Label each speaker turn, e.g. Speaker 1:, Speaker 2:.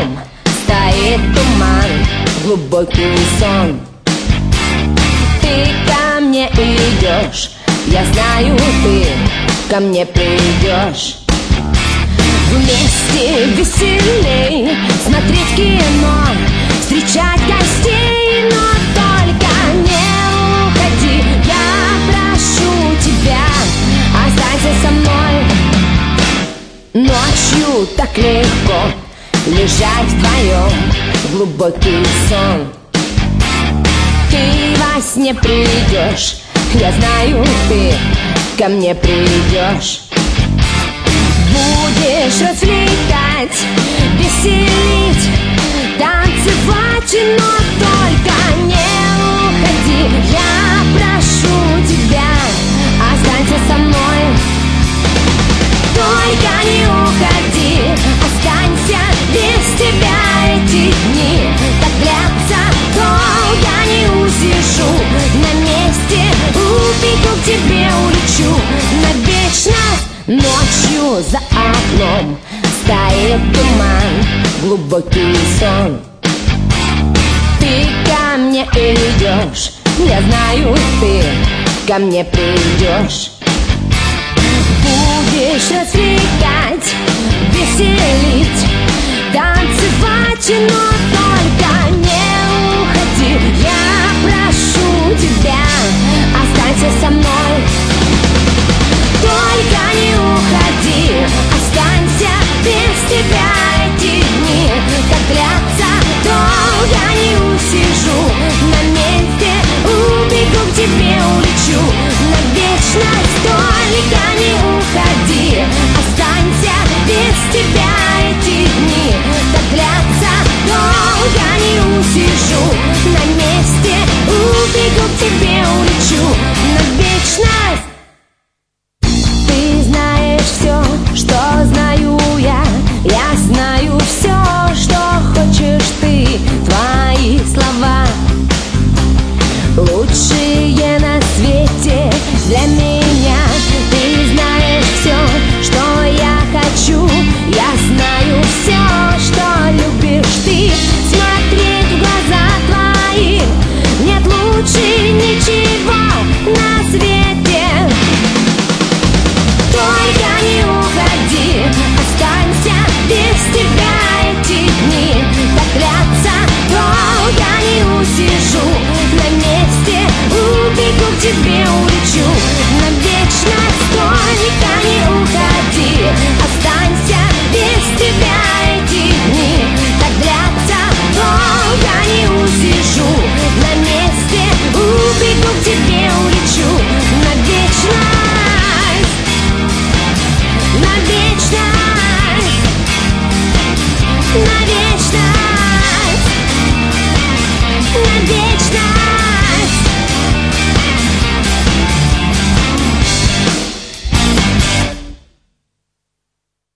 Speaker 1: окном стоит туман, глубокий сон. Ты ко мне идешь, я знаю, ты ко мне придешь. Вместе веселей смотреть кино, встречать гостей, но только не уходи. Я прошу тебя, останься со мной. Ночью так легко лежать вдвоем, глубокий сон. Ты во сне придешь, я знаю, ты ко мне придешь. Будешь развлекать, веселить, танцевать, но только не уходи. Я прошу тебя, останься со мной. Только не уходи, останься, без тебя эти дни так длятся долго, не усижу на месте, убегу к тебе, улечу навечно. Ночью за окном стоит туман, глубокий сон. Ты ко мне идешь, я знаю, ты ко мне придешь. Будешь развлекать, веселить, танцевать, но только не уходи. Я прошу тебя, останься со мной. Только не уходи, останься, без тебя эти дни так длятся долго, не усижу на месте, убегу к тебе, улечу на вечность. Только не уходи, останься, без тебя эти дни так длятся долго, не усижу на месте, убегу к тебе, улечу на вечность. Что знаю я знаю все, что хочешь ты, твои слова лучшие на свете для меня. Ты знаешь все, что я хочу, я знаю все, что любишь ты. Смотреть в глаза твои, нет лучше ничего на свете. Только не уходи, останься, без тебя эти дни так длятся долго, не усижу на месте, убегу к тебе, улечу